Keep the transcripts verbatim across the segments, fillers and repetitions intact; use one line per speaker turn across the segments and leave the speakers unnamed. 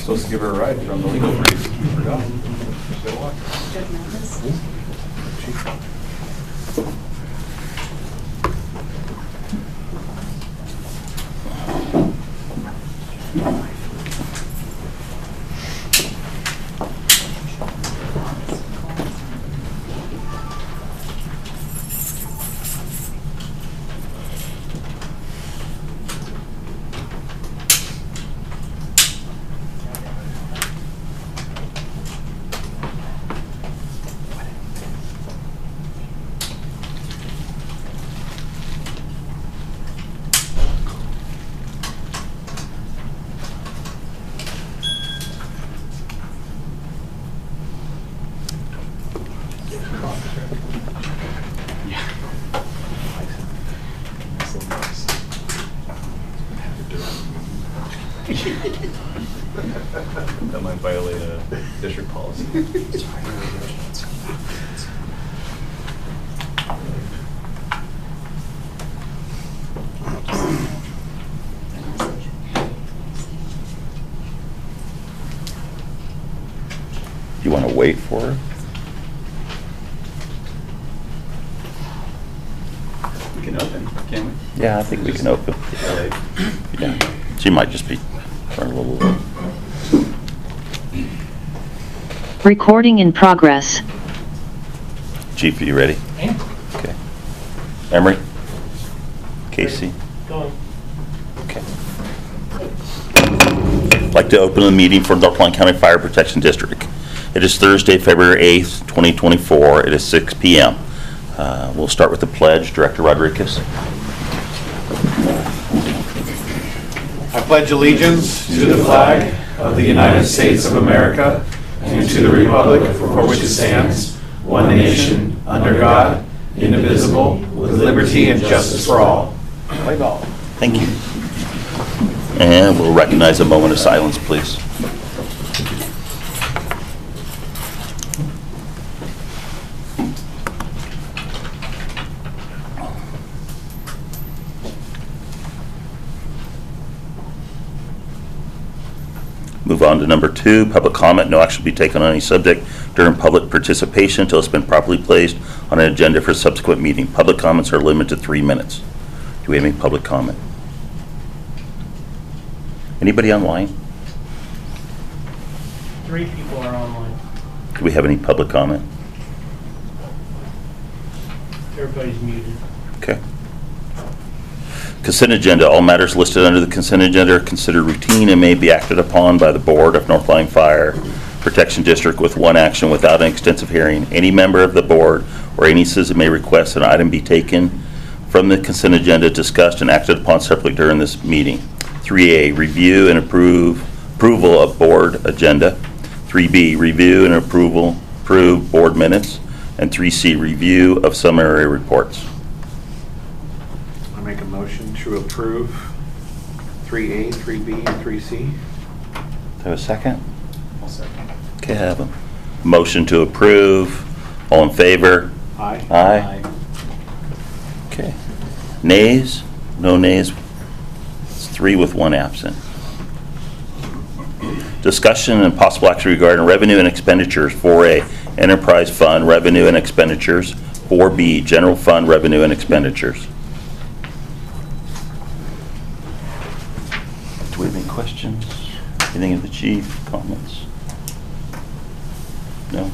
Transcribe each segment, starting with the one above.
supposed to give her a ride from the legal brief. Forgot. Good luck.
Good Mathis.
That might violate a district policy.
Do you want to wait for it?
We can open, can't we?
Yeah, I think we can open. Yeah, she might just be running a little low.
Recording in progress.
Chief, are you ready?
Yeah.
Okay. Emery? Casey?
Go on.
Okay. I'd like to open the meeting for North Carolina County Fire Protection District. It is Thursday, February eighth, twenty twenty-four. It is six p m Uh, we'll start with the pledge. Director Rodriguez.
I pledge allegiance to the flag of the United States of America and to the republic for which it stands, one nation, under God, indivisible, with liberty and justice for all. Play ball.
Thank you. And we'll recognize a moment of silence, please. Move on to number two, public comment. No action will be taken on any subject during public participation until it's been properly placed on an agenda for a subsequent meeting. Public comments are limited to three minutes. Do we have any public comment? Anybody online?
Three people are online.
Do we have any public comment?
Everybody's muted.
Okay. Consent agenda. All matters listed under the consent agenda are considered routine and may be acted upon by the Board of North Carolina Fire Protection District with one action without an extensive hearing. Any member of the board or any citizen may request an item be taken from the consent agenda, discussed and acted upon separately during this meeting. three A, review and approve approval of board agenda. three B, review and approval approve board minutes. And three C, review of summary reports.
I make a motion to approve three A, three B, and three C.
Do I have a second?
I'll second.
Okay, I have a motion to approve. All in favor?
Aye.
Aye. Okay. Nays? No nays? It's three with one absent. Discussion and possible action regarding revenue and expenditures. four A, enterprise fund revenue and expenditures. four B, general fund revenue and expenditures. Do we have any questions? Anything of the chief? Comments? No?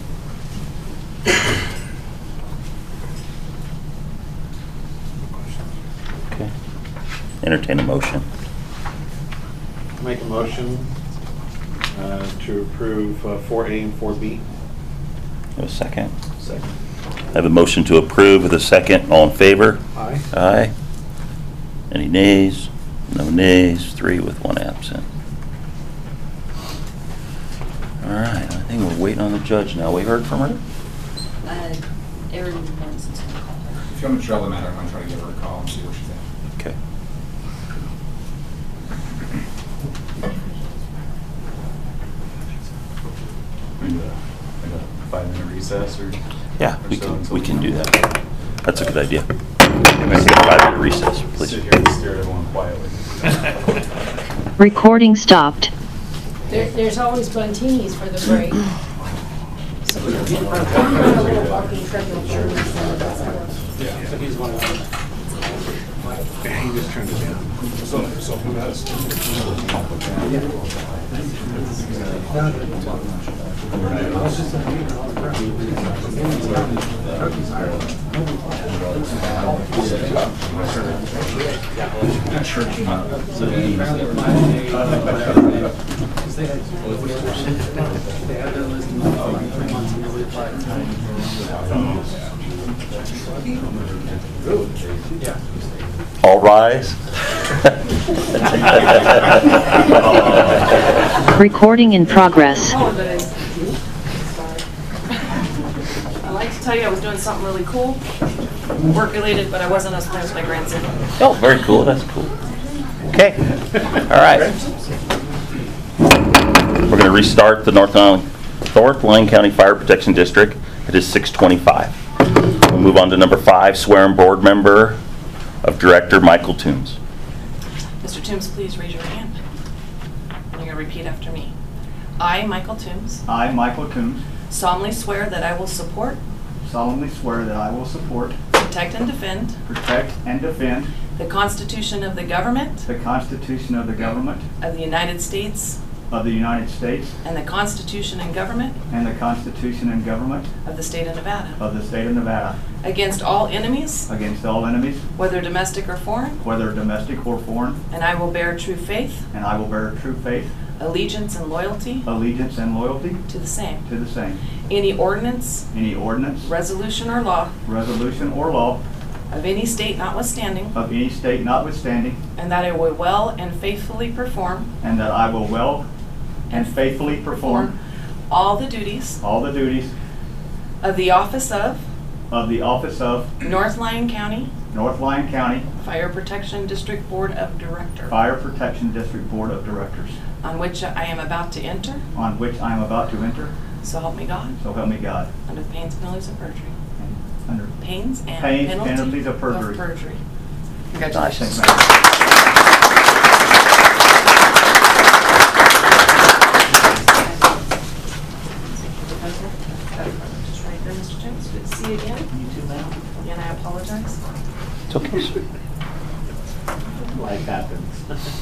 Okay. Entertain a motion.
Make a motion uh, to approve uh, four A and four B.
Have a second?
Second.
I have a motion to approve with a second. All in favor?
Aye.
Aye. Any nays? No nays. Three with one absent. All right. I think we're waiting on the judge now. We heard from her?
Uh, Erin Morrison's gonna call her.
If you want to trail the matter, I'm going to try to give her a call and see what she thinks.
Okay.
Like a five-minute recess or?
Yeah,
or
we
so
can,
until
we can do that. That's a good idea. I'm going to take a five-minute recess, please.
Sit here and stare at everyone quietly.
Recording stopped.
There, there's always buntinis for the break. So we're on a little walking treadmill for
Yeah, but he's one of them. He just turned it down. So, so who has?
All rise.
Recording in progress.
I like to tell you I was doing something really cool, work related, but I wasn't. I was playing with my grandson.
Oh, very cool. That's cool. Okay. All right. We're going to restart the North Lyon, North Lyon County Fire Protection District. It is six twenty-five. We'll move on to number five, swearing board member of Director Michael Toombs.
Mister Toombs, please raise your hand. And you're going to repeat after me. I, Michael Toombs,
I, Michael Coombs,
solemnly swear that I will support,
solemnly swear that I will support,
protect, and defend
protect, and defend
the Constitution of the government
the Constitution of the government
of the United States
of the United States
and the Constitution and government
and the Constitution and government
of the state of Nevada
of the state of Nevada
against all enemies,
against all enemies,
whether domestic or foreign,
whether domestic or foreign,
and I will bear true faith,
and I will bear true faith,
allegiance, and loyalty
allegiance, and loyalty
to the same.
to the same.
Any ordinance,
Any ordinance,
resolution, or law
resolution, or law
of any state notwithstanding,
of any state notwithstanding,
and that I will well and faithfully perform
and that I will well and faithfully perform
all the duties
all the duties
of the office of
of the office of
North Lyon County
North Lyon County
Fire Protection District Board of Director,
Fire Protection District Board of Directors,
on which I am about to enter,
on which I am about to enter,
so help me God,
so help me God.
under the pains and penalties of perjury.
And under
Pains and
Pains,
penalty
penalties of perjury.
perjury.
Thanks,
Congratulations.
Mayor.
Just right there, Mister Jones. Good to see you again.
You too, ma'am.
And I apologize.
It's okay, sir.
Life happens.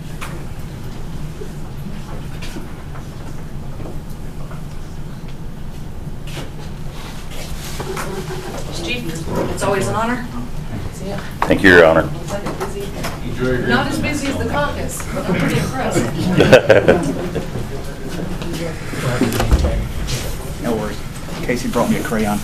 Chief, it's always an honor. See ya.
Thank you, Your Honor.
Looks like a busy. Not as busy as the caucus, but I'm pretty impressed.
No worries. Casey brought me a crayon.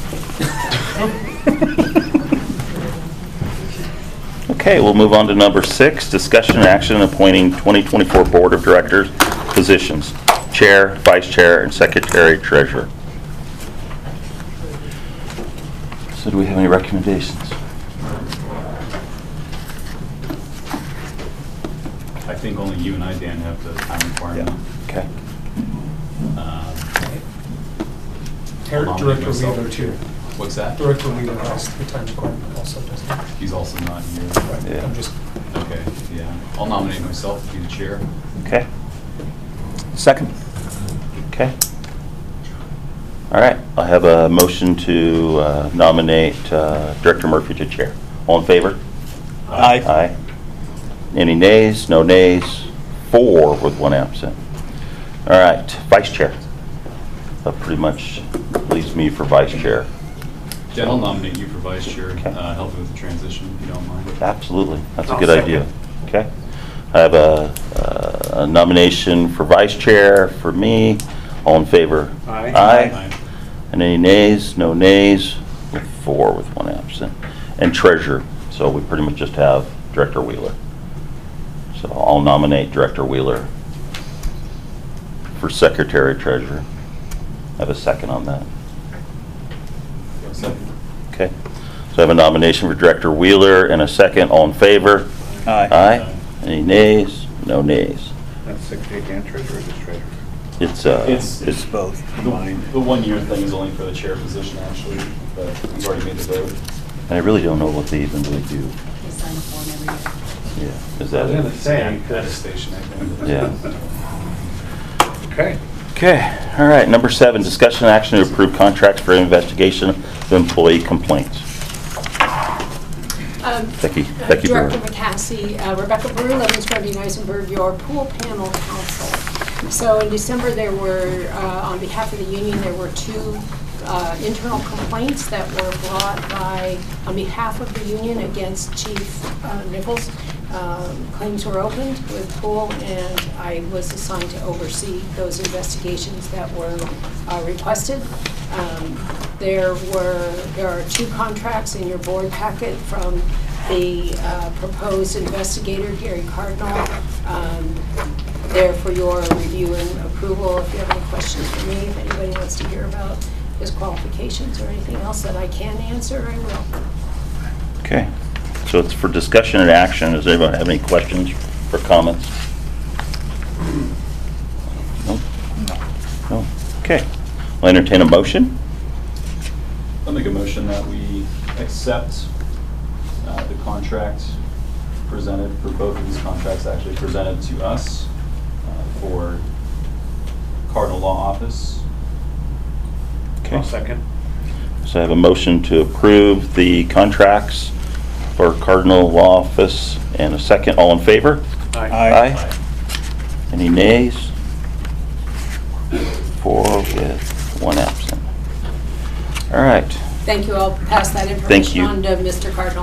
Okay, we'll move on to number six, discussion and action appointing twenty twenty-four Board of Directors positions, Chair, Vice Chair, and Secretary Treasurer. So do we have any recommendations?
I think only you and I, Dan, have the time requirement.
Okay.
Um,
Ter-
I'll nominate
Director
myself
Wheeler
for
too.
chair. What's that?
Director Wheeler has the time requirement also, doesn't he?
He's also not here.
Right,
Yeah.
I'm just,
Okay, yeah. I'll nominate myself to be the chair.
Okay.
Second.
Okay. All right, I have a motion to uh, nominate uh, Director Murphy to chair. All in favor?
Aye.
Aye. Any nays? No nays? Four with one absent. All right, Vice Chair. That pretty much leaves me for Vice Chair.
Jen, I'll nominate you for vice chair,
Okay.
uh, help me with the transition, if you don't mind.
Absolutely, that's a
I'll
good
second.
idea. Okay. I have a uh, a nomination for Vice Chair for me. All in favor?
Aye.
Aye. And any nays? No nays? With four with one absent. And Treasurer, so we pretty much just have Director Wheeler. So I'll nominate Director Wheeler for Secretary Treasurer. Have a second on that.
Second.
Okay. So I have a nomination for Director Wheeler and a second. All in favor?
Aye.
Aye. Any nays? No nays.
that's Secretary and Treasurer, just Treasurer.
It's, uh,
It's-
it's,
both
The the one-year thing is only for the chair position, actually, but you've already made the vote.
I really don't know what they even really do.
They sign the form every year.
Yeah, is
I
that
was gonna
it?
say,
At a station, I think.
Yeah.
Okay.
Okay, all right, number seven, discussion and action to approve contracts for investigation of employee complaints.
Um,
Becky,
uh,
Becky Brewer.
Director McCassie, uh, Rebecca Brewer, eleven Scrubby Eisenberg, your pool panel council. So in December, there were, uh, on behalf of the union, there were two uh, internal complaints that were brought by, on behalf of the union against Chief uh, Nichols. Um, claims were opened with pool, and I was assigned to oversee those investigations that were uh, requested. Um, there were there are two contracts in your board packet from the uh, proposed investigator, Gary Cardinal. Um, they're for your review and approval. If you have any questions for me, if anybody wants to hear about his qualifications or anything else that I can answer, I will.
Okay, so it's for discussion and action. Does anyone have any questions or comments? No? No? Okay. I'll entertain a motion.
I'll make a motion that we accept uh, the contract presented, for both of these contracts actually presented to us uh, for Cardinal Law Office.
Okay.
I'll second.
So I have a motion to approve the contracts for Cardinal Law Office and a second. All in favor?
Aye.
Aye. Any nays? Four with one absent. All right.
Thank you. I'll pass that
Thank
information
you.
on to Mister Cardinal.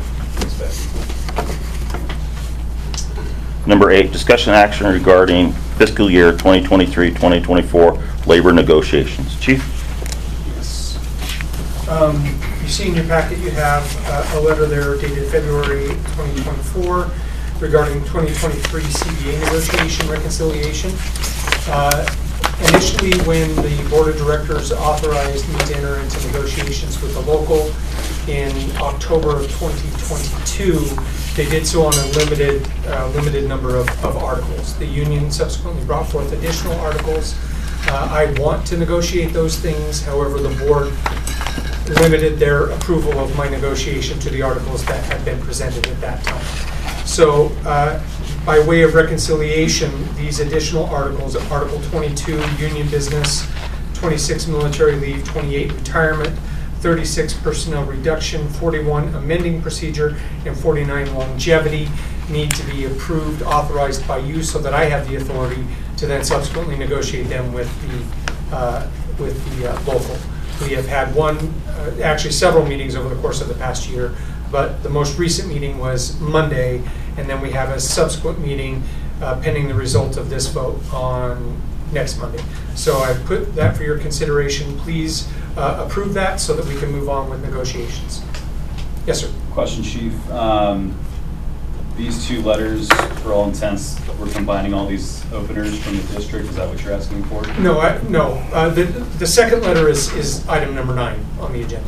Number eight, discussion action regarding fiscal year twenty twenty-three twenty twenty-four labor negotiations. Chief?
Yes. Um, you see in your packet you have uh, a letter there dated February twenty twenty-four regarding twenty twenty-three C B A negotiation reconciliation. Uh, initially, when the board of directors authorized me to enter into negotiations with the local in October of twenty twenty-two, they did so on a limited uh, limited number of, of articles. The union subsequently brought forth additional articles. Uh, I want to negotiate those things, however, the board limited their approval of my negotiation to the articles that had been presented at that time. So uh, by way of reconciliation, these additional articles, Article twenty-two, union business, twenty-six, military leave, twenty-eight, retirement, thirty-six, personnel reduction, forty-one, amending procedure, and forty-nine, longevity, need to be approved, authorized by you, so that I have the authority to then subsequently negotiate them with the uh, with the uh, local. We have had one, uh, actually several meetings over the course of the past year, but the most recent meeting was Monday, and then we have a subsequent meeting uh, pending the result of this vote on next Monday. So I put that for your consideration. Please uh, approve that so that we can move on with negotiations. Yes, sir.
Question, Chief. Um, these two letters, for all intents, we're combining all these openers from the district. Is that what you're asking for?
No, I, no. Uh, the the second letter is is item number nine on the agenda.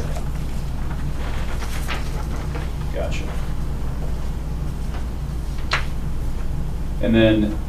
Gotcha. And then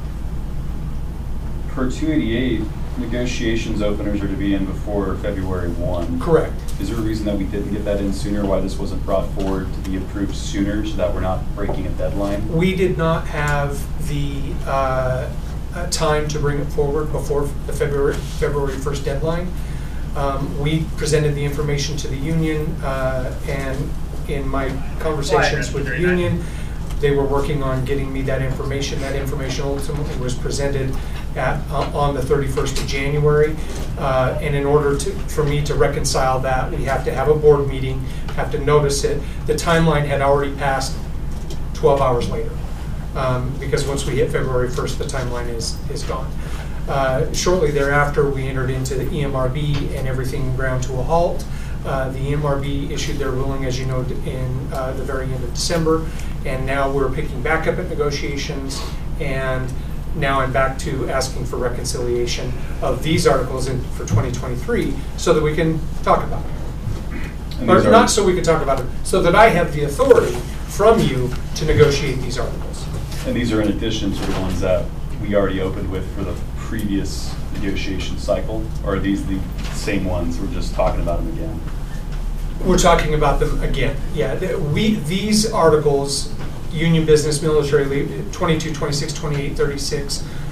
per two eighty-eight, negotiations openers are to be in before February first.
Correct.
Is there a reason that we didn't get that in sooner, why this wasn't brought forward to be approved sooner, so that we're not breaking a deadline?
We did not have the uh, uh, time to bring it forward before the February February first deadline. Um, we presented the information to the union, uh, and in my conversations with the union, they were working on getting me that information. That information ultimately was presented at, uh, on the thirty-first of January. Uh, and in order to, for me to reconcile that, we have to have a board meeting, have to notice it. The timeline had already passed twelve hours later. Um, because once we hit February first, the timeline is, is gone. Uh, shortly thereafter, we entered into the E M R B and everything ground to a halt. Uh, the E M R B issued their ruling, as you know, in uh, the very end of December, and now we're picking back up at negotiations, and now I'm back to asking for reconciliation of these articles in, for twenty twenty-three so that we can talk about it. Or not so we can talk about it, so that I have the authority from you to negotiate these articles.
And these are in addition to the ones that we already opened with for the previous negotiation cycle? Or are these the same ones, we're just talking about them again?
We're talking about them again, yeah. th- We, these articles, union business, military leave, twenty-two, twenty-six, twenty-eight, thirty-six,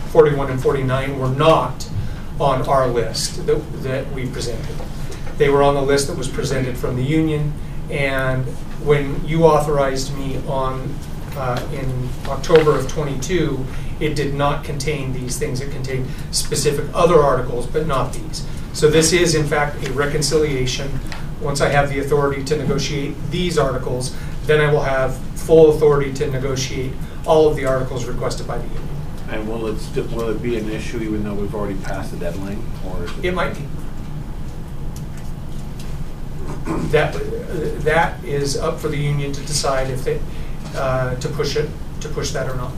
forty-one and forty-nine were not on our list that, that we presented. They were on the list that was presented from the union, and when you authorized me on, uh, in October of twenty-two, it did not contain these things. It contained specific other articles, but not these. So this is, in fact, a reconciliation. Once I have the authority to negotiate these articles, then I will have full authority to negotiate all of the articles requested by the union.
And will it, sti- will it be an issue even though we've already passed the deadline, or is it?
It might be. That, that is up for the union to decide if they, uh, to push it, to push that or not.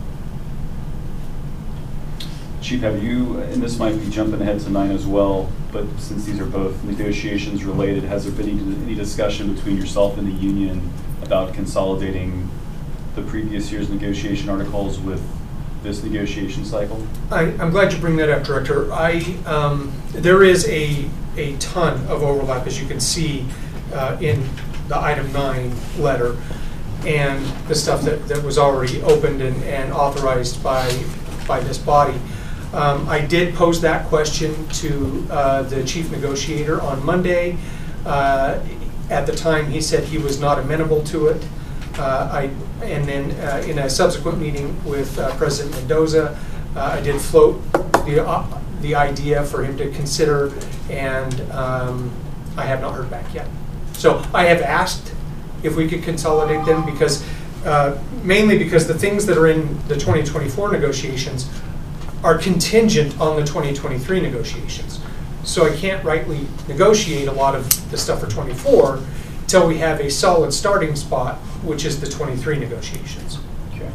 Chief, have you, and this might be jumping ahead to nine as well, but since these are both negotiations related, has there been any, any discussion between yourself and the union about consolidating the previous year's negotiation articles with this negotiation cycle?
I, I'm glad you bring that up, Director. I, um, there is a, a ton of overlap, as you can see uh, in the item nine letter, and the stuff that, that was already opened and, and authorized by, by this body. Um, I did pose that question to uh, the chief negotiator on Monday. Uh, at the time, he said he was not amenable to it. Uh, I, and then uh, in a subsequent meeting with uh, President Mendoza, uh, I did float the, uh, the idea for him to consider, and um, I have not heard back yet. So I have asked if we could consolidate them, because uh, mainly because the things that are in the twenty twenty-four negotiations are contingent on the twenty twenty-three negotiations. So I can't rightly negotiate a lot of the stuff for twenty-four until we have a solid starting spot, which is the twenty-three negotiations.
Okay.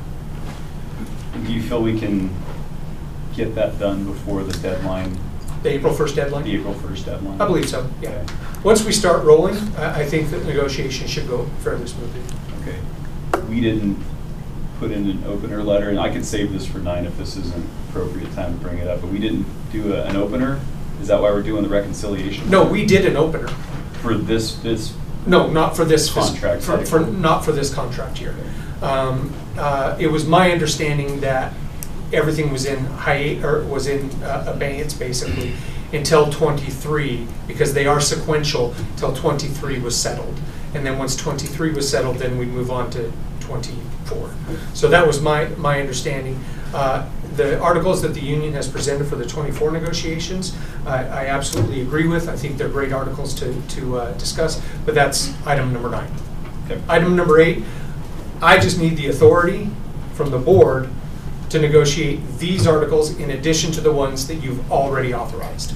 Do you feel we can get that done before the deadline?
The April first deadline?
The April first deadline?
I believe so, yeah.
Okay.
Once we start rolling, I I think that negotiations should go fairly smoothly.
Okay. We didn't put in an opener letter, and I could save this for nine if this isn't appropriate time to bring it up, but we didn't do a, an opener? Is that why we're doing the reconciliation?
No, we did an opener.
For this, this
No, not for this fis-
contract
For, for,
cycle.
not for this contract year. Um, uh, it was my understanding that everything was in high, or was in uh, abeyance basically until twenty-three, because they are sequential till twenty-three was settled. And then once twenty-three was settled, then we'd move on to twenty-four. So that was my, my understanding. Uh, the articles that the union has presented for the twenty-four negotiations, I, I absolutely agree with. I think they're great articles to, to uh, discuss, but that's item number nine.
Okay.
Item number eight, I just need the authority from the board to negotiate these articles in addition to the ones that you've already authorized.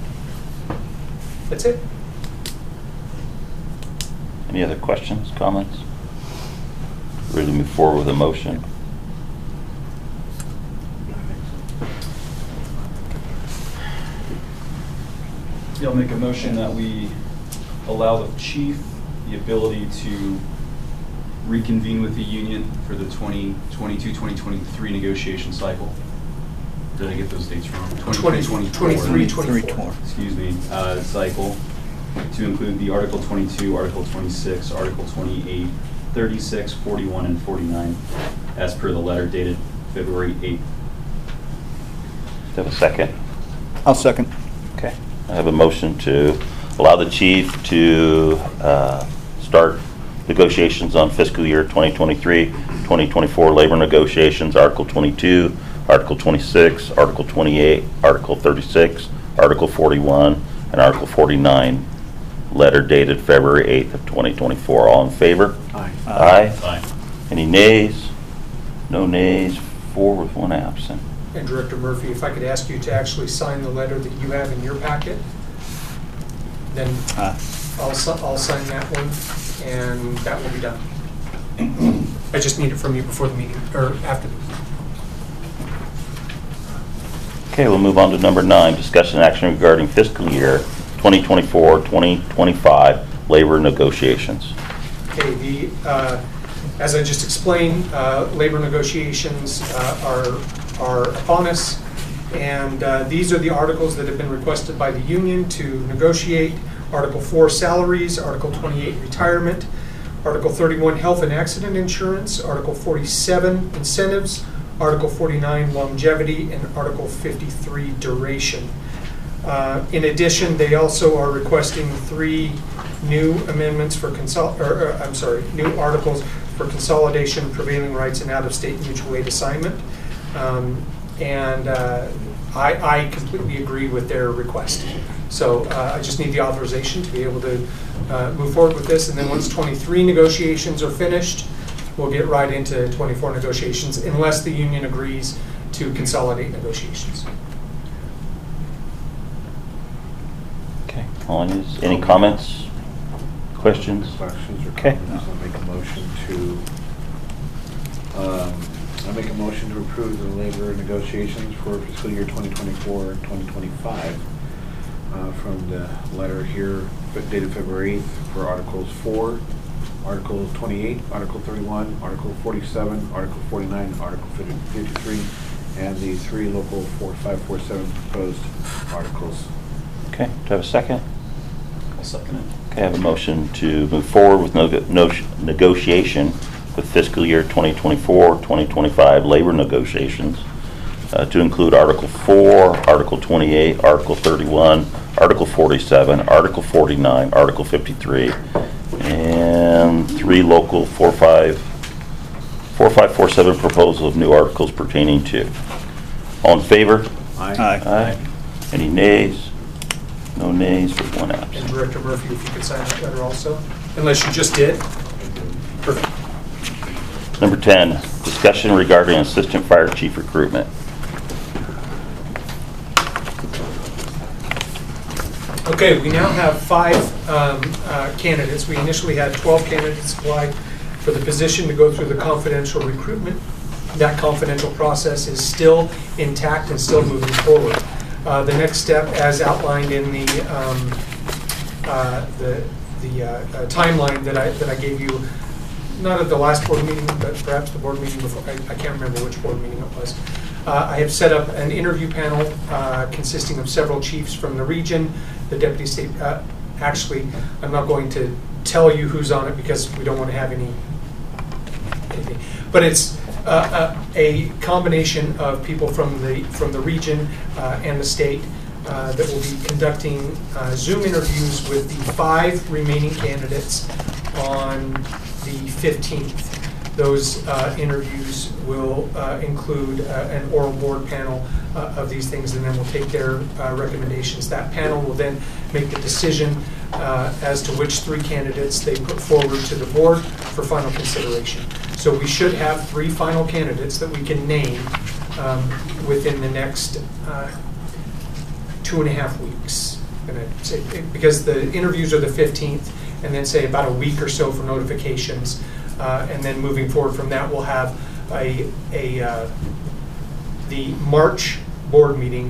That's it.
Any other questions, comments? Ready to move forward with a motion?
I'll make a motion that we allow the chief the ability to reconvene with the union for the twenty twenty-two twenty twenty-three negotiation cycle. Did I get those dates wrong?
twenty, twenty-three, twenty-four.
Excuse me, uh, cycle, to include the Article twenty-two, Article twenty-six, Article twenty-eight, thirty-six, forty-one, and forty-nine, as per the letter dated February eighth.
Do you have a second?
I'll second.
Okay. I have a motion to allow the chief to uh, start negotiations on fiscal year twenty twenty-three twenty twenty-four labor negotiations, Article twenty-two, Article twenty-six, Article twenty-eight, Article thirty-six, Article forty-one, and Article forty-nine, letter dated February eighth of twenty twenty-four. All in favor?
Aye.
Aye.
Aye.
Any nays? No nays, four with one absent.
And Director Murphy, if I could ask you to actually sign the letter that you have in your packet, then
Ah.
I'll, si- I'll sign that one, and that will be done. I just need it from you before the meeting, or after the meeting.
Okay, we'll move on to number nine, discussion and action regarding fiscal year twenty twenty-four twenty twenty-five labor negotiations.
Okay, the, uh, as I just explained, uh, labor negotiations uh, are are upon us, and uh, these are the articles that have been requested by the union to negotiate. Article four, salaries, Article twenty-eight, retirement, Article thirty-one, health and accident insurance, Article forty-seven, incentives, Article forty-nine, longevity, and Article fifty-three, duration. Uh, In addition, they also are requesting three new amendments for consol, or, or, I'm sorry, new articles for consolidation, prevailing rights, and out-of-state mutual aid assignment. Um, And uh, I, I completely agree with their request. So uh, I just need the authorization to be able to uh, move forward with this. And then once twenty-three negotiations are finished, we'll get right into twenty-four negotiations unless the union agrees to consolidate negotiations.
Okay. All is, any comments, questions?
Questions or
Okay.
comments? I'll make a motion to, um, I make a motion to approve the labor negotiations for fiscal year twenty twenty-four, twenty twenty-five. Uh, from the letter here dated February eighth for Articles four, Article twenty-eight, Article thirty-one, Article forty-seven, Article forty-nine, Article fifty-three, and the three local four five four seven proposed articles.
Okay, do I have a second?
I'll second it.
Okay, I have a motion to move forward with no, no, negotiation with fiscal year twenty twenty-four, twenty twenty-five labor negotiations uh, to include Article four, Article twenty-eight, Article thirty-one, Article forty-seven, Article forty-nine, Article fifty-three, and three local four five four seven proposal of new articles pertaining to. All in favor?
Aye.
Aye. Any nays? No nays, with one
And
absent.
Director Murphy, if you could sign that letter also, unless you just did. Perfect.
Number ten, discussion regarding assistant fire chief recruitment.
Okay, we now have five um, uh, candidates. We initially had twelve candidates apply for the position to go through the confidential recruitment. That confidential process is still intact and still moving forward. Uh, the next step, as outlined in the um, uh, the, the uh, uh, timeline that I that I gave you, not at the last board meeting, but perhaps the board meeting before. I, I can't remember which board meeting it was. Uh, I have set up an interview panel uh, consisting of several chiefs from the region. The deputy state, uh, actually, I'm not going to tell you who's on it because we don't want to have any, anything. But it's uh, uh, a combination of people from the from the region uh, and the state uh, that will be conducting uh, Zoom interviews with the five remaining candidates on the fifteenth. Those uh, interviews will uh, include uh, an oral board panel uh, of these things, and then we'll take their uh, recommendations. That panel will then make the decision uh, as to which three candidates they put forward to the board for final consideration. So we should have three final candidates that we can name um, within the next uh, two and a half weeks. And I'd say, because the interviews are the fifteenth, and then say about a week or so for notifications. Uh, and then moving forward from that, we'll have a, a uh, the March board meeting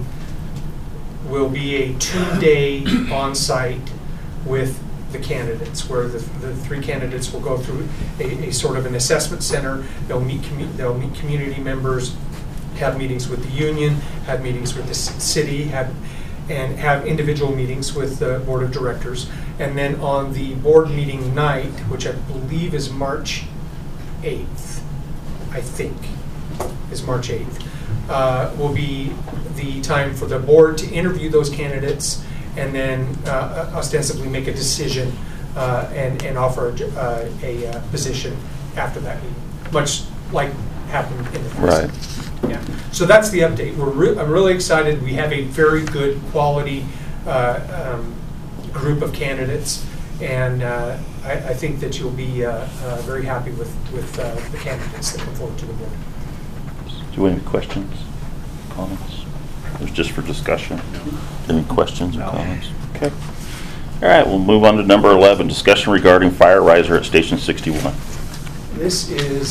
will be a two-day on-site with the candidates, where the, the three candidates will go through a, a sort of an assessment center. They'll meet commu they'll meet community members, have meetings with the union, have meetings with the city, have and have individual meetings with the board of directors. And then on the board meeting night, which I believe is March eighth, I think, is March eighth, uh, will be the time for the board to interview those candidates and then uh, ostensibly make a decision uh, and, and offer uh, a uh, position after that meeting, much like happened in the past.
Right.
Yeah. So that's the update. We're re I'm really excited. We have a very good quality uh, um, group of candidates, and uh, I, I think that you'll be uh, uh, very happy with, with uh, the candidates that come forward to the board.
Do you have any questions, comments? It was just for discussion. Any questions or comments? Okay. All right, we'll move on to number eleven, discussion regarding fire riser at Station sixty-one.
This is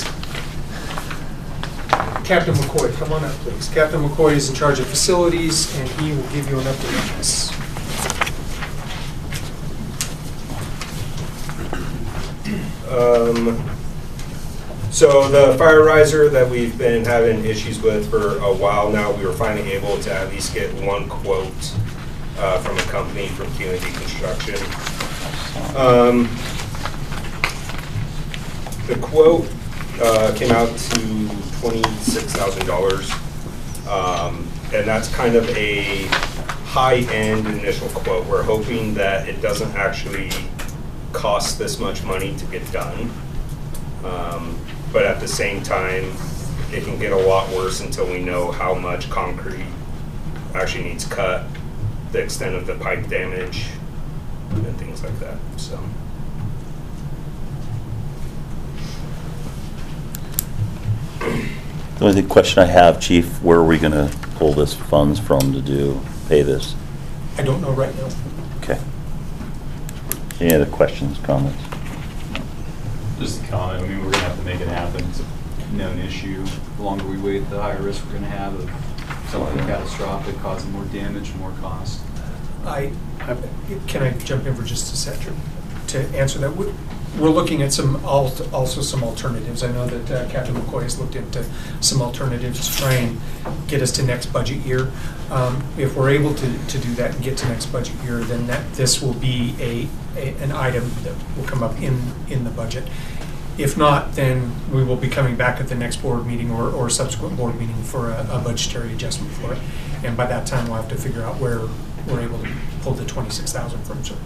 Captain McCoy. Come on up, please. Captain McCoy is in charge of facilities, and he will give you an update on this.
Um, so the fire riser that we've been having issues with for a while now, we were finally able to at least get one quote uh, from a company from Community Construction. Um, the quote uh, came out to twenty-six thousand dollars. Um, and that's kind of a high-end initial quote. We're hoping that it doesn't actually cost this much money to get done. Um, but at the same time, it can get a lot worse until we know how much concrete actually needs cut, the extent of the pipe damage, and things like that, so.
The only question I have, Chief, where are we going to pull this funds from to do, pay this?
I don't know right now.
Okay. Any other questions, comments?
Just a comment, I mean, we're gonna have to make it happen. It's a known issue. The longer we wait, the higher risk we're gonna have of something catastrophic, causing more damage, more cost.
I, can I jump in for just a second to answer that? We- We're looking at some, alt- also some alternatives. I know that uh, Captain McCoy has looked into some alternatives to try and get us to next budget year. Um, If we're able to, to do that and get to next budget year, then that, this will be a, a, an item that will come up in, in the budget. If not, then we will be coming back at the next board meeting or, or subsequent board meeting for a, a budgetary adjustment for it. And by that time, we'll have to figure out where we're able to pull the twenty-six thousand from, sir.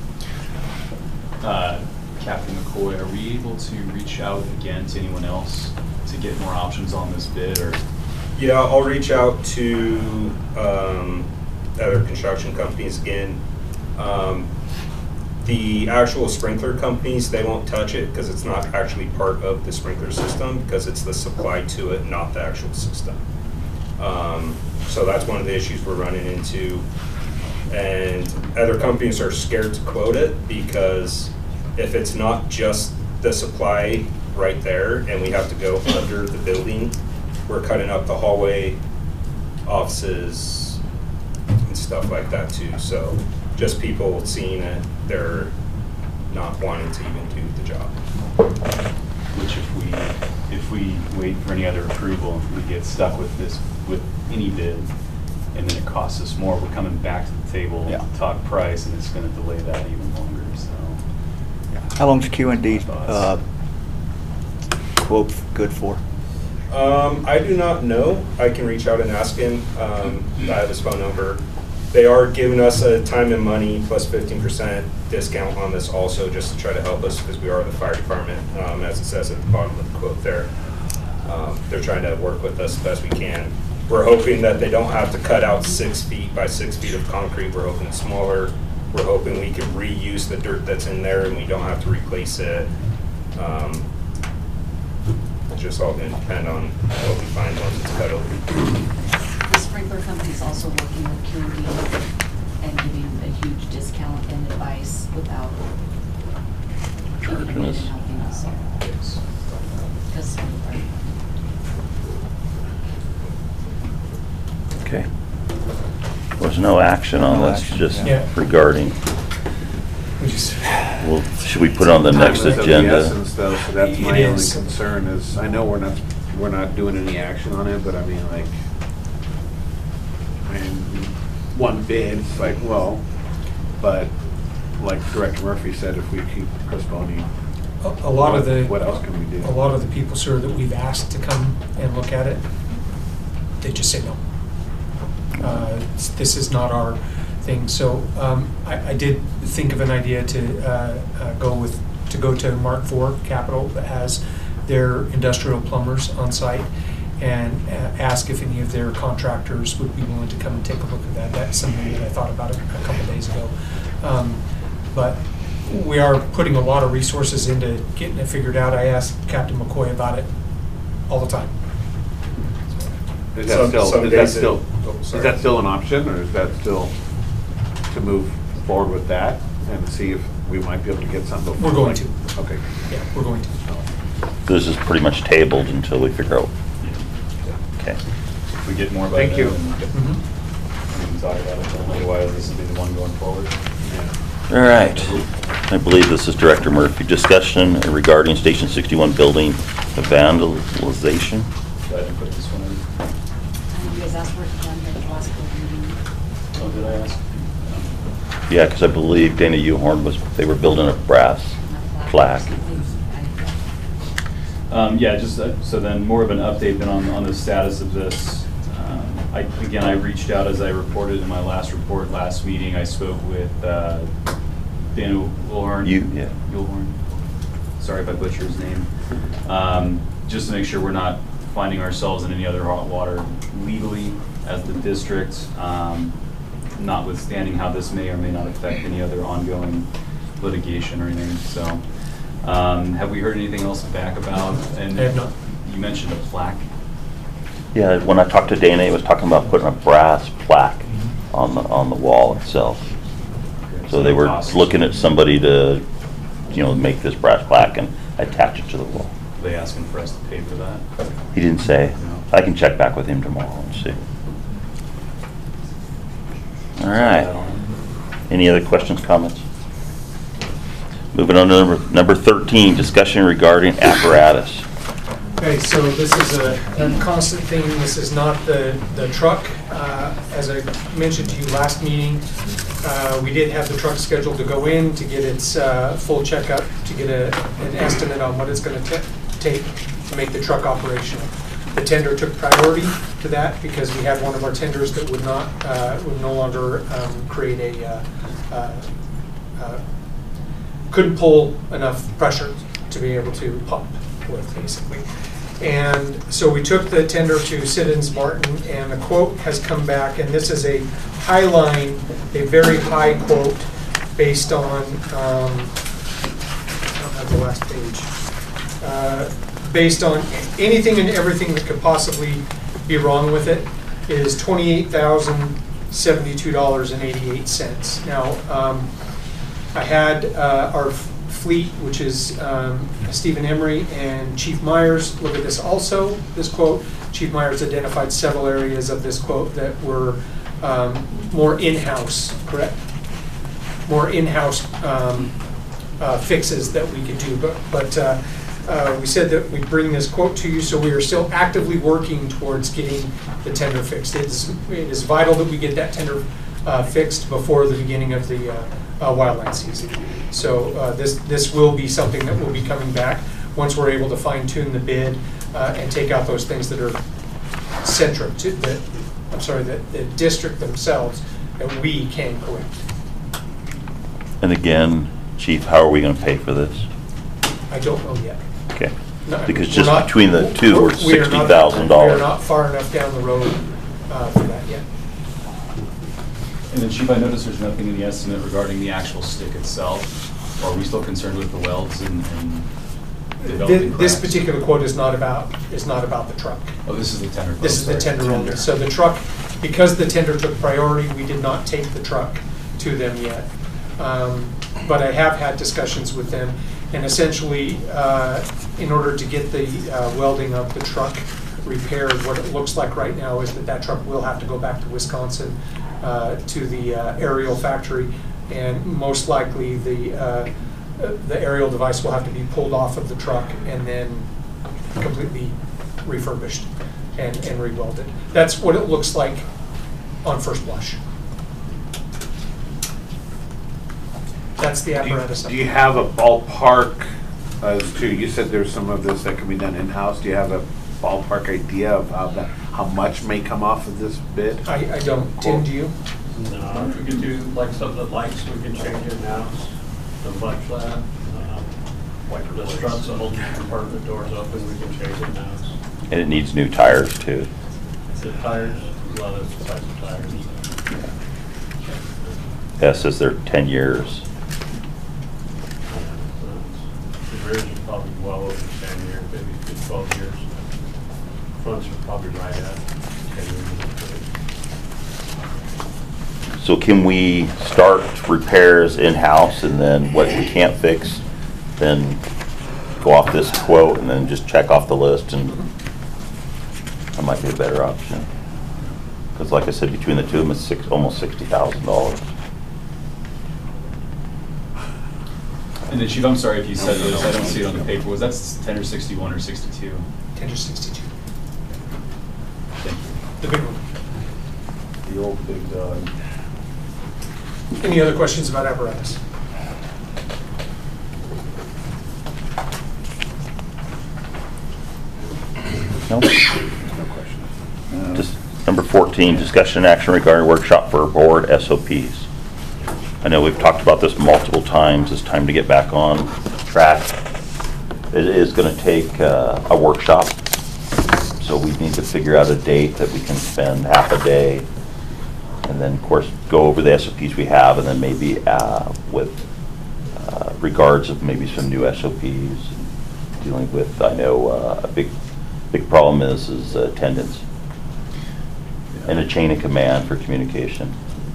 Uh, Captain McCoy, are we able to reach out again to anyone else to get more options on this bid, or?
Yeah, I'll reach out to um, other construction companies again. Um, the actual sprinkler companies, they won't touch it because it's not actually part of the sprinkler system, because it's the supply to it, not the actual system. Um, so that's one of the issues we're running into. And other companies are scared to quote it because if it's not just the supply right there and we have to go under the building, we're cutting up the hallway, offices, and stuff like that too. So just people seeing it, they're not wanting to even do the job.
Which if we, if we wait for any other approval, if we get stuck with this, with any bid, and then it costs us more, we're coming back to the table
Yeah.
to talk price, and it's gonna delay that even longer, so.
How long's Q and D uh, quote good for?
Um, I do not know. I can reach out and ask him. Um, I have his phone number. They are giving us a time and money plus fifteen percent discount on this also, just to try to help us because we are the fire department, um, as it says at the bottom of the quote there. Um, they're trying to work with us the best we can. We're hoping that they don't have to cut out six feet by six feet of concrete. We're hoping smaller. We're hoping we can reuse the dirt that's in there and we don't have to replace it. Um, it's just all going to depend on what we find once it's cut over.
The sprinkler company's also working with Q and D and giving a huge discount and advice without even even helping us. Because
Okay. There's no action on
No
this,
action,
just
yeah.
regarding.
We just,
Well, should we put on the next
Time is of the
agenda?
essence, though, so that's my
It
only
is.
concern is, I know we're not, we're not doing any action on it, but I mean, like, I mean, one bid, it's like, well, but like Director Murphy said, if we keep postponing,
a a lot of the.
what else can we do?
A lot of the people, sir, that we've asked to come and look at it, they just say no. Uh, it's- This is not our thing. So um, I, I did think of an idea to uh, uh, go with, to go to Mark four Capital that has their industrial plumbers on site and uh, ask if any of their contractors would be willing to come and take a look at that. That's something that I thought about a a couple days ago. Um, But we are putting a lot of resources into getting it figured out. I asked Captain McCoy about it all the time.
Is that
Some-
still,
some
is that
days it-
still,
oh,
is
sorry.
that still an option, or is that still to move forward with that and see if we might be able to get something? before-
We're going to.
Okay.
Yeah, we're going to.
This is pretty much tabled until we figure out. Okay.
If we get more by
Thank
then,
you.
then we can-
Mhm.
we can talk about it, then otherwise this will be the one going forward.
All right. I believe this is Director Murphy. Discussion regarding Station sixty-one building vandalization.
Go ahead and put this one in.
you guys asked for it done at the last board meeting.
Oh, did I ask?
Yeah, because I believe Dana Uhorn was, they were building a brass plaque.
Um, yeah, just, uh, so then more of an update then on, on the status of this. Um, I, again, I reached out as I reported in my last report last meeting. I spoke with, uh, Dan Ulhorn.
You, yeah.
Ulhorn. Sorry if I butchered his name. Um, just to make sure we're not finding ourselves in any other hot water legally as the district, um, notwithstanding how this may or may not affect any other ongoing litigation or anything. So, um, have we heard anything else back about? And
I have not.
You mentioned a plaque.
Yeah, when I talked to Dana, he was talking about putting a brass plaque on the, on the wall itself. So they were looking at somebody to, you know, make this brass plaque and attach it to the wall.
Are they asking for us to pay for that?
He didn't say.
No.
I can check back with him tomorrow and see. All right. Any other questions, comments? Moving on to number, number thirteen, discussion regarding apparatus.
Okay, so this is a, a constant theme. This is not the, the truck. Uh, as I mentioned to you last meeting, uh, we did have the truck scheduled to go in to get its uh, full checkup, to get a, an estimate on what it's going to take to make the truck operational. The tender took priority to that because we had one of our tenders that would not, uh, would no longer um, create a, uh, uh, uh, couldn't pull enough pressure to be able to pump with, basically. And so we took the tender to Siddons Martin, and the quote has come back, and this is a high line, a very high quote based on, um, I don't have the last page, uh, based on anything and everything that could possibly be wrong with it, is twenty-eight thousand seventy-two dollars and eighty-eight cents. Now, um, I had uh, our fleet, which is um, Stephen Emery and Chief Myers, look at this also, this quote. Chief Myers identified several areas of this quote that were um, more in-house, correct? More in-house um, uh, fixes that we could do, but, but uh, uh, we said that we'd bring this quote to you, so we are still actively working towards getting the tender fixed. It is, it is vital that we get that tender uh, fixed before the beginning of the uh, uh, wildland season. So uh, this this will be something that will be coming back once we're able to fine tune the bid uh, and take out those things that are centric to the, I'm sorry, the, the district themselves that we can correct.
And again, Chief, how are we going to pay for this?
I don't know yet.
Okay.
No,
Because
we're
just
not-
between the two, we're
we are not-
sixty thousand dollars.
We are not far enough down the road uh, for that yet.
And then, Chief, I noticed there's nothing in the estimate regarding the actual stick itself. Are we still concerned with the welds and, and developing
This, this
cracks?
particular quote is not about is not about the truck.
Oh, this is the tender.
This is the
sorry.
tender only. So the truck, because the tender took priority, we did not take the truck to them yet. Um, but I have had discussions with them, and essentially, uh, in order to get the uh, welding of the truck repaired, what it looks like right now is that that truck will have to go back to Wisconsin uh, to the uh, aerial factory, and most likely the uh, the aerial device will have to be pulled off of the truck and then completely refurbished and, and re-welded. That's what it looks like on first blush. That's the apparatus.
Do you, do you have a ballpark as to, you said there's some of this that can be done in-house. Do you have a ballpark idea of how that, how much may come off of this bid?
I, I don't. Tim, do you?
No, if we could do like something that lights, we can change it now, the flex that. Like the struts, the whole compartment doors open, we can change it now.
And it needs new tires too.
The tires, a lot of the size of tires.
Yeah, it says they're ten years.
The rears are probably well over ten years, maybe twelve years. Fronts are probably right at ten years.
So can we start repairs in-house, and then what we can't fix, then go off this quote and then just check off the list, and that might be a better option. Because like I said, between the two of them, it's six, almost sixty thousand dollars.
And then, Chief, I'm sorry if you said this, I don't see it on the paper. Was that tender sixty-one or sixty-two?
Tender sixty-two.
Thank you.
The big one.
The old big dog.
Any other questions about apparatus?
No?
No question.
Just number fourteen, discussion and action regarding workshop for board S O Ps. I know we've talked about this multiple times. It's time to get back on track. It is going to take uh, a workshop, so we need to figure out a date that we can spend half a day, and then, of course, go over the S O Ps we have, and then maybe uh, with uh, regards of maybe some new S O Ps, dealing with, I know uh, a big, big problem is, is attendance and a chain of command for communication.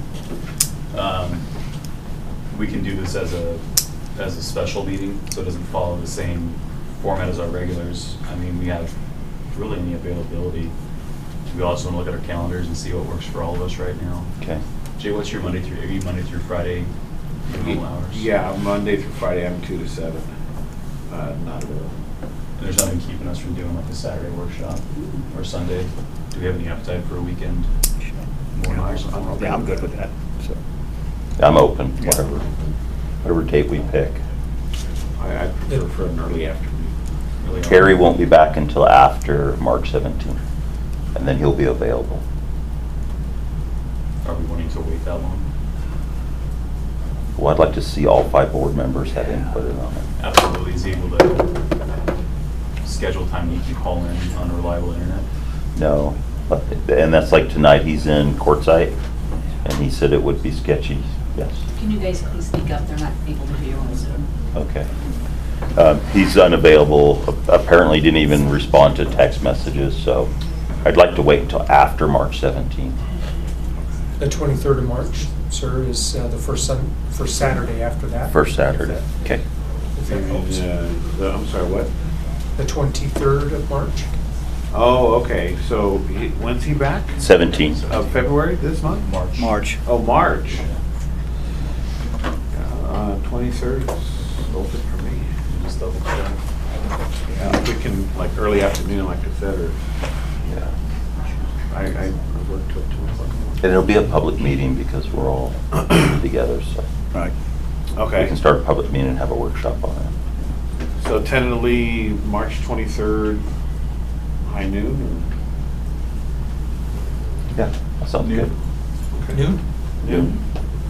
Um, We can do this as a, as a special meeting, so it doesn't follow the same format as our regulars. I mean, we have really any availability. We also want to look at our calendars and see what works for all of us right now.
Okay.
Jay, what's your Monday through, are you Monday through Friday, normal hours?
Yeah, Monday through Friday, I'm two to seven. Uh, not available.
And there's nothing keeping us from doing like a Saturday workshop or Sunday? Do we have any appetite for a weekend? morning or something?
I'm-
Yeah, I'm good with that, so.
I'm open, whatever, whatever date we pick.
I, I prefer for an early afternoon.
Really
Terry won't be back until after March seventeenth, and then he'll be available.
Are we wanting to wait that long?
Well, I'd like to see all five board members have input on it.
Absolutely. Is he able to schedule time he can call in on reliable internet?
No, but, and that's like tonight, he's in Quartzsite, and he said it would be sketchy, yes.
Can you guys please speak up? They're not able to hear you on Zoom.
Okay. Um, He's unavailable, apparently didn't even respond to text messages, so I'd like to wait until after March seventeenth.
The twenty-third of March, sir, is uh, the first Sun, first Saturday after that.
First Saturday, okay.
If that helps.
Uh, the- I'm sorry, what?
The twenty-third of March.
Oh, okay, so he- when's he back?
seventeenth.
Of February, this month?
March.
March.
Oh, March. Uh, twenty-third is open for me.
Just double check.
Yeah, if we can, like, early afternoon, like I said, or,
Yeah.
I, I work till two o'clock.
And it'll be a public meeting because we're all together, so
Right.
we
Okay,
can start a public meeting and have a workshop on it.
so tentatively, March twenty-third, high noon,
Yeah, that sounds good.
or?
Noon?
Noon.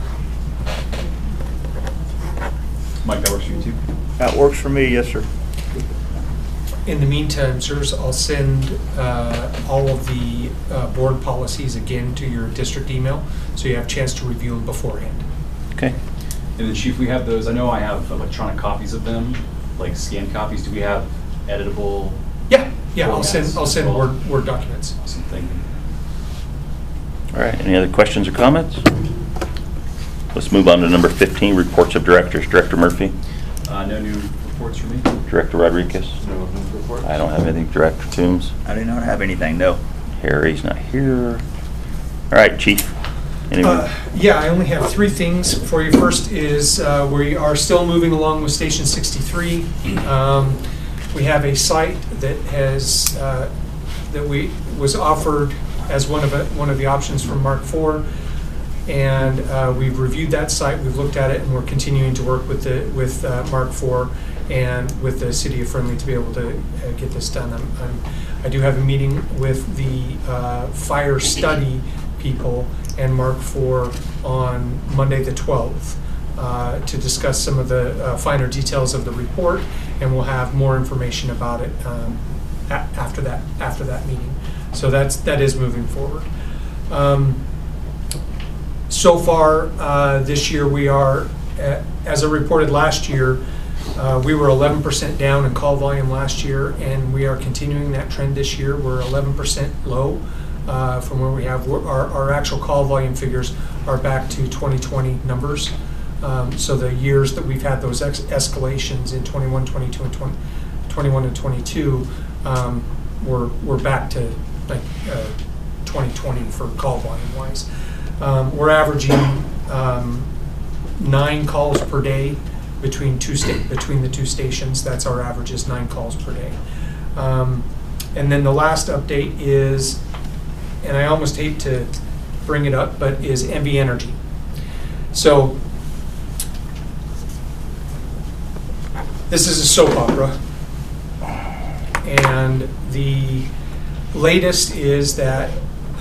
Mike, that works for you too?
That works for me, yes, sir.
In the meantime, sirs, I'll send uh, all of the uh, board policies again to your district email, so you have a chance to review them beforehand.
Okay.
And then Chief, we have those, I know I have electronic copies of them, like scanned copies. Do we have editable?
Yeah, yeah, I'll send,
formats
I'll
as
send
well?
Word, Word documents.
Awesome, thank you.
All right, any other questions or comments? Let's move on to number fifteen, reports of directors. Director Murphy,
Uh, no new reports for me?
Director Rodriguez.
No, no report?
I don't have anything. Director Toombs.
I do not have anything, no.
Harry's not here. All right, Chief. Anyone?
Uh, Yeah, I only have three things for you. First is, uh, we are still moving along with Station sixty-three. Um, We have a site that has, uh, that we, was offered as one of, it- one of the options from Mark four. And uh, we've reviewed that site, we've looked at it, and we're continuing to work with the, with uh, Mark four and with the City of Friendly to be able to uh, get this done. I'm- I'm- I do have a meeting with the uh, fire study people and Mark four on Monday, the twelfth, uh, to discuss some of the uh, finer details of the report, and we'll have more information about it um, a- after that, after that meeting. So that's, that is moving forward. Um, So far, uh, this year, we are, uh, as I reported last year, uh, we were eleven percent down in call volume last year, and we are continuing that trend this year. We're eleven percent low uh, from where we have. We're- Our, our actual call volume figures are back to twenty twenty numbers. Um, So the years that we've had those ex- escalations in twenty-one, twenty-two, and twenty, twenty-one and twenty-two, um, we're, we're back to like uh, twenty twenty for call volume wise. Um, We're averaging um, nine calls per day between two sta- between the two stations. That's our average, is nine calls per day. Um, And then the last update is, and I almost hate to bring it up, but is N V Energy. So this is a soap opera, and the latest is that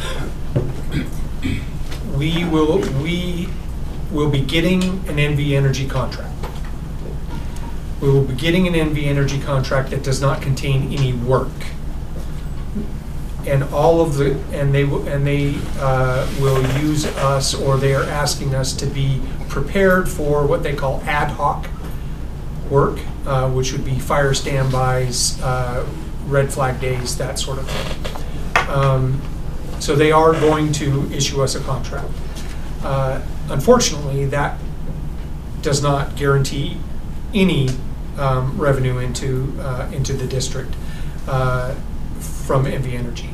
we will, we will be getting an N V Energy contract. We will be getting an N V Energy contract that does not contain any work. And all of the, and they will, and they uh, will use us, or they are asking us to be prepared for what they call ad hoc work, uh, which would be fire standbys, uh, red flag days, that sort of thing. Um, so they are going to issue us a contract. Uh, unfortunately, that does not guarantee any um, revenue into uh, into the district uh, from N V Energy.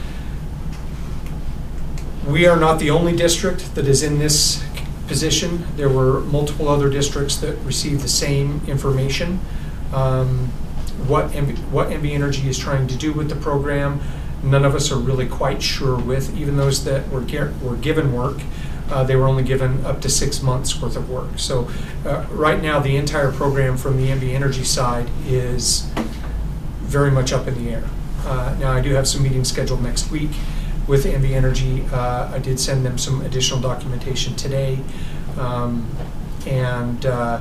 We are not the only district that is in this position. There were multiple other districts that received the same information. Um, what N V, what N V Energy is trying to do with the program, none of us are really quite sure with. Even those that were were given work, uh, they were only given up to six months worth of work. So uh, right now, the entire program from the N V Energy side is very much up in the air. Uh, now, I do have some meetings scheduled next week with N V Energy. uh, I did send them some additional documentation today, um, and uh,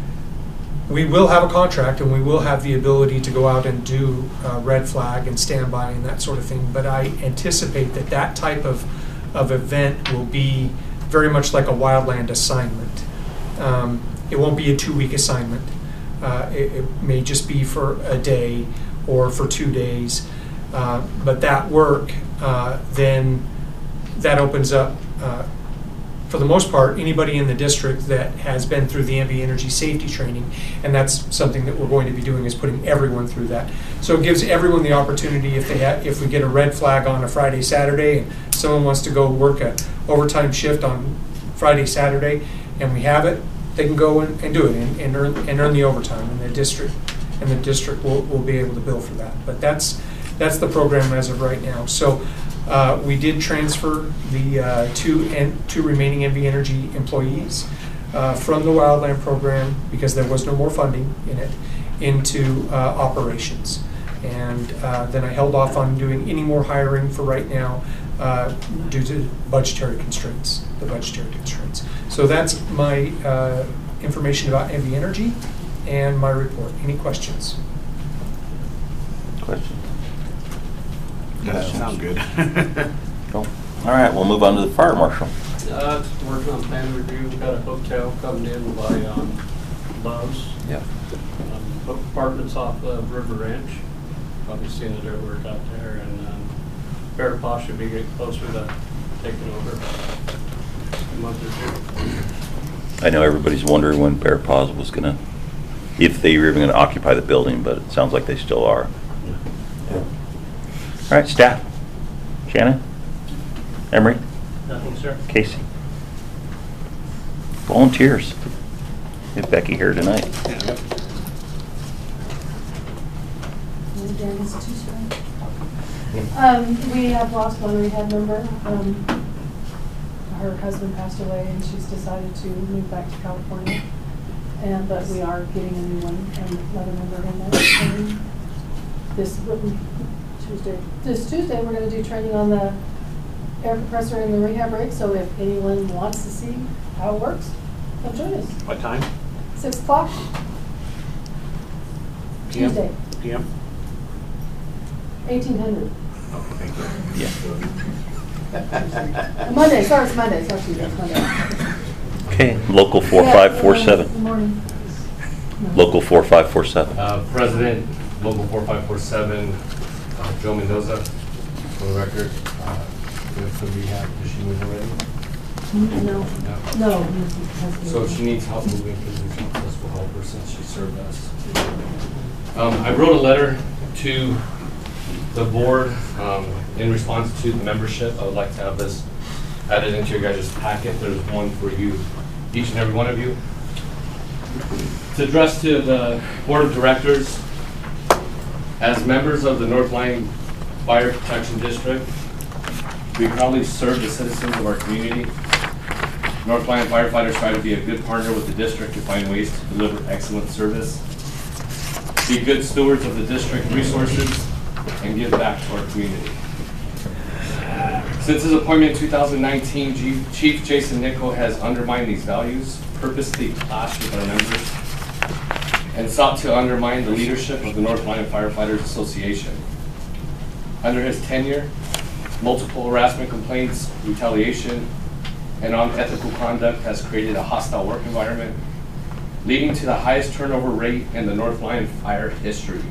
we will have a contract, and we will have the ability to go out and do uh, red flag and standby and that sort of thing. But I anticipate that that type of of event will be very much like a wildland assignment. Um, it won't be a two-week assignment. Uh, it, it may just be for a day or for two days. Uh, but that work, uh, then that opens up, uh, for the most part, anybody in the district that has been through the N V Energy safety training, and that's something that we're going to be doing, is putting everyone through that. So it gives everyone the opportunity, if they have, if we get a red flag on a Friday, Saturday, and someone wants to go work a overtime shift on Friday, Saturday, and we have it, they can go and, and do it and, and earn and earn the overtime, and the district and the district will, will be able to bill for that. But that's that's the program as of right now. So uh, we did transfer the uh, two and two remaining N V Energy employees uh, from the Wildland program, because there was no more funding in it, into uh, operations. And uh, then I held off on doing any more hiring for right now uh, due to budgetary constraints, the budgetary constraints. So that's my uh, information about N V Energy and my report. Any questions?
Questions?
That sounds good.
Cool. All right, we'll move on to the fire marshal.
Uh, just working on plan review. We've got a hotel coming in by, um, Lowe's.
Yeah.
Um, apartments off of River Ranch. Probably seen it at work out there, and, um, Bear Paw should be getting closer to taking over a month or two.
I know everybody's wondering when Bear Paws was gonna, if they were even gonna occupy the building, but it sounds like they still are. Yeah. All right, staff. Shannon? Emery?
Nothing, sir.
Casey? Volunteers. We have Becky here tonight.
Um, we have lost one rehab member. Um, her husband passed away, and she's decided to move back to California. And but we are getting a new one, and another member in there. Um, this Tuesday. This Tuesday, we're going to do training on the air compressor in the rehab rig. So if anyone wants to see how it works, come join us.
What time?
Six o'clock.
P M?
Tuesday.
P M?
Eighteen hundred.
Oh, thank you.
Yeah. Monday. Sorry, it's Monday. Sorry, Tuesday. It's Monday.
Okay, local four five four seven.
Good morning.
Local four five four seven.
Uh, President, Local four five four seven, uh, Joe Mendoza, for the record. Uh, with the rehab, does she move already?
No.
No.
No.
So if she needs help moving, because this will help her since she served us. Um, I wrote a letter to the board um, in response to the membership. I would like to have this added into your guys' packet. There's one for you, each and every one of you. It's addressed to the board of directors. As members of the North Lyon Fire Protection District, we proudly serve the citizens of our community. North Lyon firefighters try to be a good partner with the district to find ways to deliver excellent service, be good stewards of the district resources, and give back to our community. Since his appointment in two thousand nineteen, Chief- Chief Jason Nickel has undermined these values, purposely clashed with our members, and sought to undermine the leadership of the North Lyon Firefighters Association. Under his tenure, multiple harassment complaints, retaliation, and unethical conduct has created a hostile work environment, leading to the highest turnover rate in the North Lyon Fire history.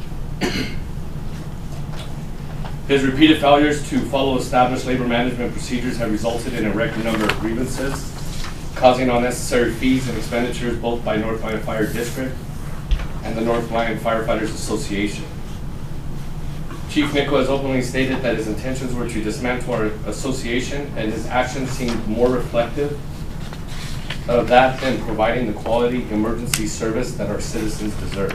His repeated failures to follow established labor management procedures have resulted in a record number of grievances, causing unnecessary fees and expenditures both by North Lyon Fire District and the North Lyon Firefighters Association. Chief Nickel has openly stated that his intentions were to dismantle our association, and his actions seemed more reflective of that than providing the quality emergency service that our citizens deserve.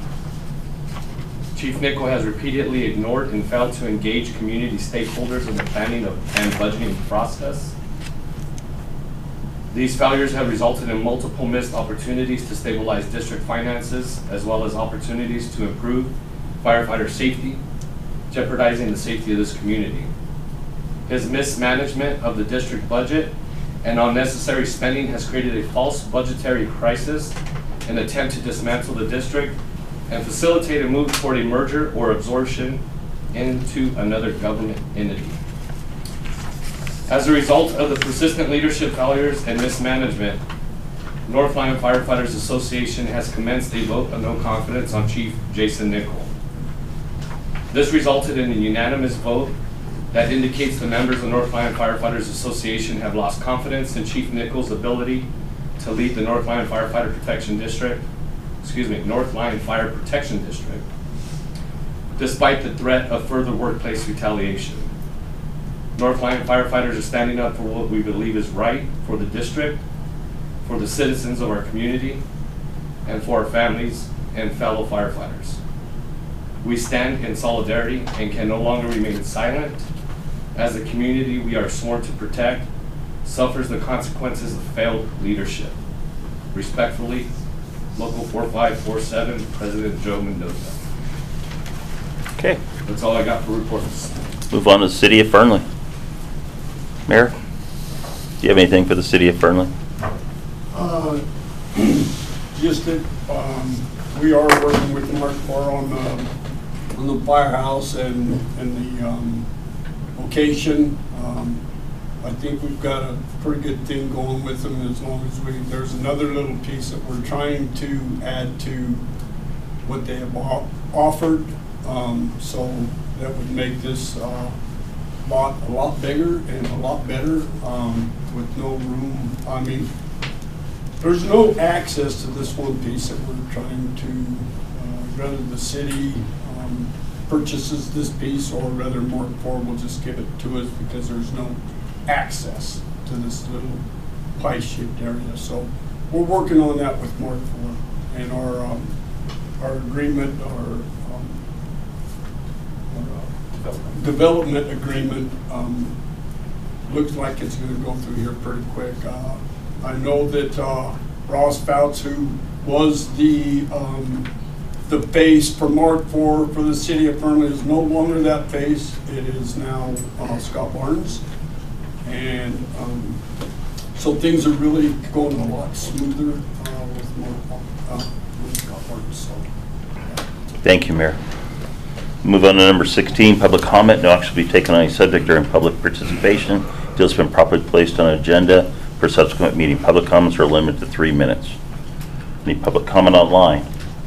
Chief Nickel has repeatedly ignored and failed to engage community stakeholders in the planning of and budgeting process. These failures have resulted in multiple missed opportunities to stabilize district finances, as well as opportunities to improve firefighter safety, jeopardizing the safety of this community. His mismanagement of the district budget and unnecessary spending has created a false budgetary crisis, an attempt to dismantle the district, and facilitate a move toward a merger or absorption into another government entity. As a result of the persistent leadership failures and mismanagement, North Lyon Firefighters Association has commenced a vote of no confidence on Chief Jason Nickel. This resulted in a unanimous vote that indicates the members of the North Lyon Firefighters Association have lost confidence in Chief Nickel's ability to lead the North Lyon Firefighter Protection District, excuse me, North Lyon Fire Protection District, despite the threat of further workplace retaliation. North Lyon firefighters are standing up for what we believe is right for the district, for the citizens of our community, and for our families and fellow firefighters. We stand in solidarity and can no longer remain silent as the community we are sworn to protect suffers the consequences of failed leadership. Respectfully, Local four five four seven, President Joe Mendoza.
Okay.
That's all I got for reports.
Move on to the City of Fernley. Mayor, do you have anything for the City of Fernley?
Uh, just that um, we are working with Mark Farr on the on the firehouse and and the um, location. Um, I think we've got a pretty good thing going with them, as long as we, there's another little piece that we're trying to add to what they have offered. Um, so that would make this uh, lot a lot bigger and a lot better um, with no room. I mean, there's no access to this one piece that we're trying to, uh, rather the city um, purchases this piece, or rather Mark Ford will just give it to us because there's no access to this little pie-shaped area. So we're working on that with Mark Ford, and our um, our agreement, our, um, our uh, development. development agreement um, looks like it's going to go through here pretty quick. Uh, I know that uh, Ross Fouts, who was the um, the face for Mark Ford for the City of Fernley, is no longer that face. It is now uh, Scott Barnes. And um, so things are really going a lot smoother uh, with more uh, with Scott Barnes. So, yeah.
Thank you, Mayor. Move on to number sixteen, public comment. No action will be taken on any subject during public participation until it's been properly placed on an agenda for subsequent meeting. Public comments are limited to three minutes. Any public comment online?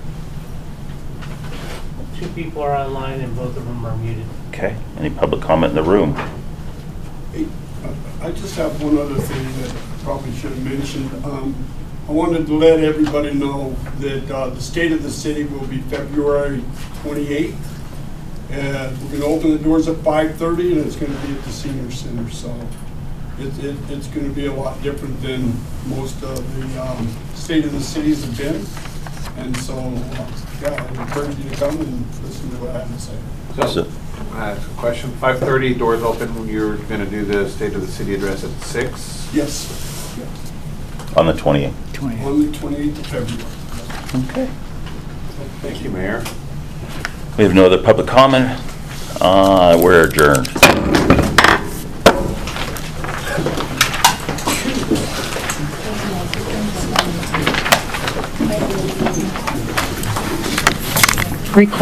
Two people are online and both of them are muted.
Okay. Any public comment in the room?
Hey, I just have one other thing that I probably should have mentioned. Um, I wanted to let everybody know that uh, the State of the City will be February twenty-eighth. And we're going to open the doors at five thirty, and it's going to be at the Senior Center. So it, it, it's going to be a lot different than most of the um, State of the Cities have been. And so, uh, yeah, I encourage you to come and listen to what I have to say.
So, uh, question, five thirty, doors open, when you're going to do the State of the City address at six?
Yes. yes.
On the twenty-eighth.
On the twenty-eighth of February.
Okay.
Thank you, Mayor.
We have no other public comment. Uh, We're adjourned.
Record